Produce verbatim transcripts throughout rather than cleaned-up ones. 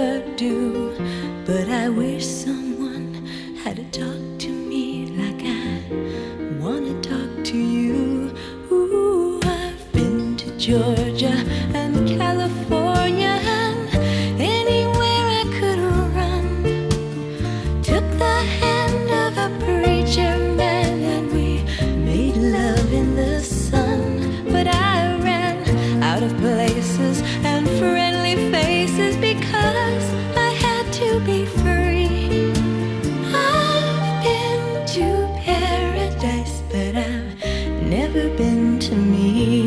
never do. But I wish someone had to talk to me like I wanna talk to you. Ooh, I've been to Georgia and California and anywhere I could run. Took the hand of a preacher man and we made love in the sun. But I ran out of places and friendly faces because I had to be free. I've been to paradise, but I've never been to me.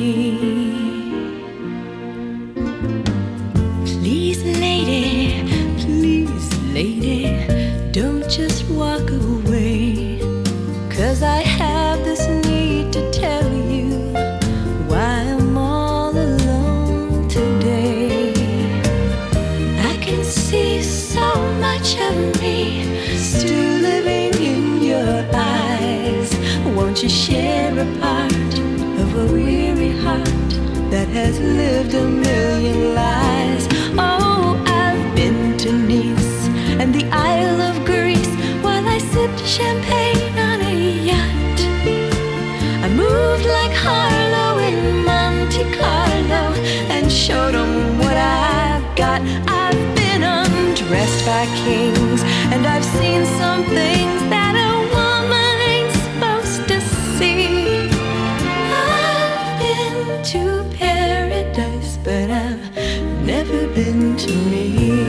Please, lady, please, lady, don't just walk away, 'cause I have this need to tell you why I'm all alone today. I can see so much of me still living in your eyes. Won't you share a part of a weary heart that has lived a million lives? Oh, I've been to Nice and the Isle of Greece while I sipped champagne on a yacht. I moved like Harlow in Monte Carlo and showed them what I've got. I've been undressed by kings and I've seen some things that a woman ain't supposed to see. I've been to paradise, but I've never been to me.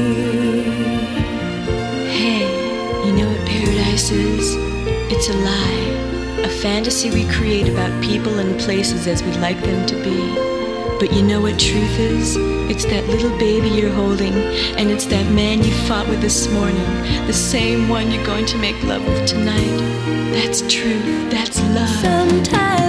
Hey, you know what paradise is? It's a lie. A fantasy we create about people and places as we'd like them to be. But you know what truth is? It's that little baby you're holding, and it's that man you fought with this morning, the same one you're going to make love with tonight. That's truth. That's love. Sometimes